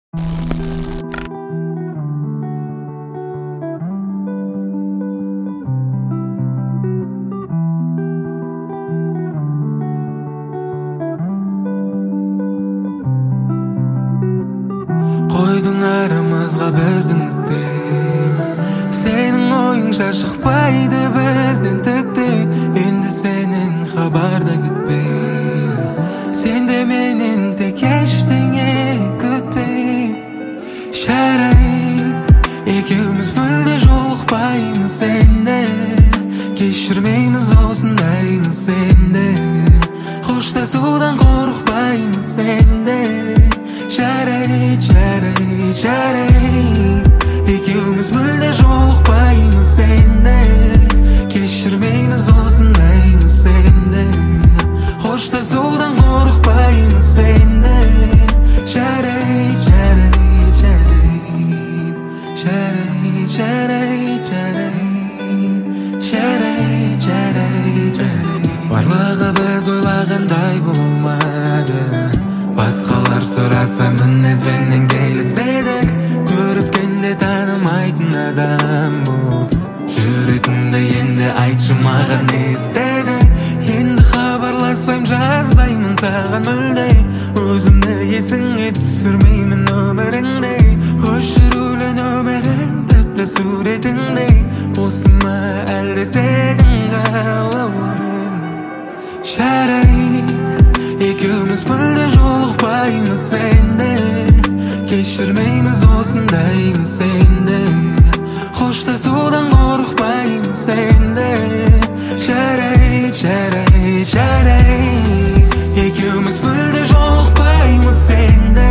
Қойдың арамызға біздің нүкте, сенің ойыңша шықпайды бізден түкте. Енді сенен хабарда күтпе, сен де менен тек ештеңе күтпе. Жарайды, екеуміз мүлде жолықпаймыз енді, кешірмейміз осындаймыз енді, қоштасудан қорықпаймыз енді. Жарайды, жарайды, жарайды, екеуміз мүлде жолықпаймыз енді, кешірмейміз осындаймыз енді, қоштасудан қорықпаймыз енді. Жарайды, жарайды, жарайды, жарайды, жарайды, жарайды, жарайды, жарайды. Барлығы біз ойлағандай болмады, басқалар сұраса мінезбенен келіспедік. Көріскенде танымайтын адам болып, жүретінді енді айтшы маған не істедің. Енді хабарласпайм, жазбаймын саған мүлде, өзімді есіңе түсірмеймін өміріңде. Өшірулі нөмірің тіпті суретіңдей, осы ма әлде сенің қалауың? Жарайды, екеуміз мүлде жолықпаймыз енді, кешірмейміз осындаймыз енді, қоштасудан қорықпаймыз енді. Жарайды, жарайды, жарайды, екеуміз мүлде жолықпаймыз енді,